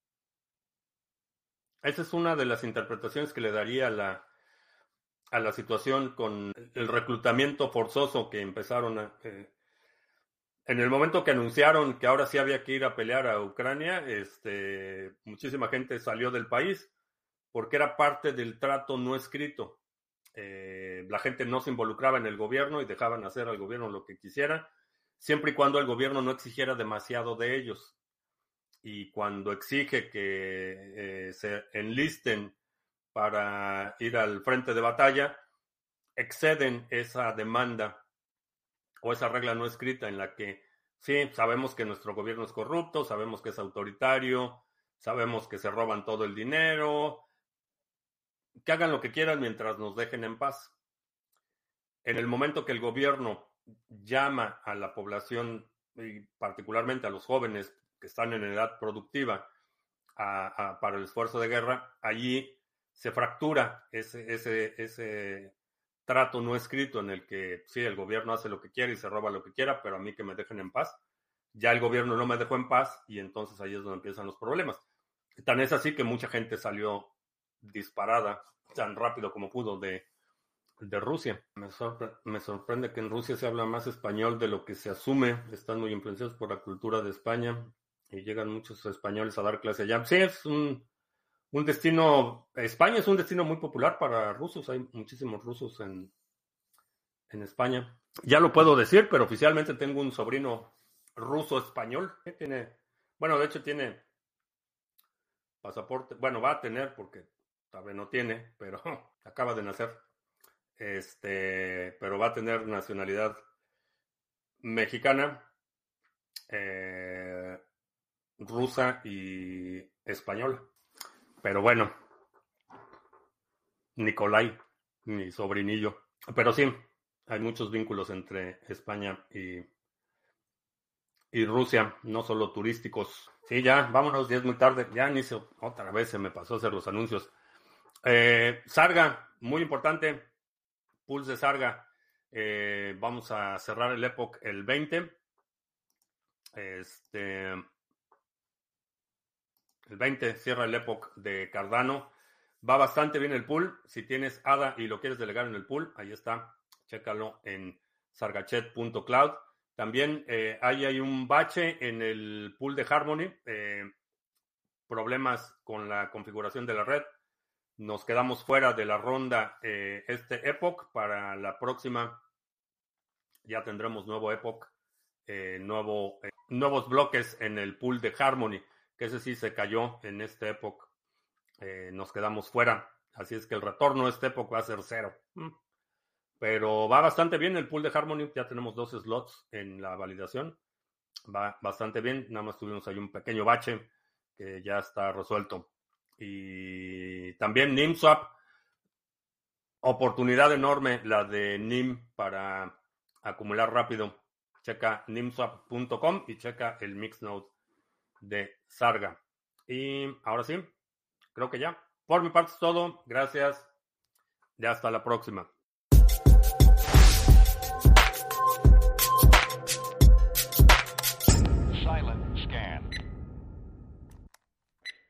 Speaker 1: esa es una de las interpretaciones que le daría a la, a la situación con el reclutamiento forzoso que empezaron a, eh, en el momento que anunciaron que ahora sí había que ir a pelear a Ucrania, este, muchísima gente salió del país porque era parte del trato no escrito. Eh, la gente no se involucraba en el gobierno y dejaban hacer al gobierno lo que quisiera, siempre y cuando el gobierno no exigiera demasiado de ellos. Y cuando exige que eh, se enlisten para ir al frente de batalla, exceden esa demanda o esa regla no escrita en la que sí, sabemos que nuestro gobierno es corrupto, sabemos que es autoritario, sabemos que se roban todo el dinero, que hagan lo que quieran mientras nos dejen en paz. En el momento que el gobierno llama a la población, y particularmente a los jóvenes que están en edad productiva, a, a, para el esfuerzo de guerra, allí se fractura ese, ese, ese trato no escrito en el que sí, el gobierno hace lo que quiere y se roba lo que quiera, pero a mí que me dejen en paz. Ya el gobierno no me dejó en paz y entonces ahí es donde empiezan los problemas. Tan es así que mucha gente salió disparada tan rápido como pudo de, de Rusia. Me, sorpre me sorprende que en Rusia se habla más español de lo que se asume. Están muy influenciados por la cultura de España y llegan muchos españoles a dar clase allá. Sí, es un, un destino, España es un destino muy popular para rusos. Hay muchísimos rusos en, en España. Ya lo puedo decir, pero oficialmente tengo un sobrino ruso-español. Tiene, bueno, de hecho tiene pasaporte, bueno, va a tener porque todavía no tiene, pero acaba de nacer. Este, pero va a tener nacionalidad mexicana, eh, rusa y española. Pero bueno, Nicolai, mi sobrinillo. Pero sí, hay muchos vínculos entre España y, y Rusia, no solo turísticos. Sí, ya, vámonos, ya es muy tarde. Ya ni se, otra vez se me pasó a hacer los anuncios. Eh, Sarga, muy importante. Pulse de Sarga. Eh, vamos a cerrar el Epoch el veinte. Este, el veinte cierra el Epoch de Cardano. Va bastante bien el pool. Si tienes A D A y lo quieres delegar en el pool, ahí está. Chécalo en sargachet punto cloud. También eh, ahí hay un bache en el pool de Harmony. Eh, problemas con la configuración de la red. Nos quedamos fuera de la ronda eh, este Epoch. Para la próxima ya tendremos nuevo Epoch, eh, nuevo, eh, nuevos bloques en el pool de Harmony, que ese sí se cayó en este Epoch. Eh, nos quedamos fuera. Así es que el retorno de este Epoch va a ser cero. Mm. Pero va bastante bien el pool de Harmony. Ya tenemos dos slots en la validación. Va bastante bien. Nada más tuvimos ahí un pequeño bache que ya está resuelto. Y también NIMSwap. Oportunidad enorme la de N I M para acumular rápido. Checa nimswap punto com y checa el Mixnode de Sarga. Y ahora sí, creo que ya. Por mi parte es todo. Gracias. Ya hasta la próxima.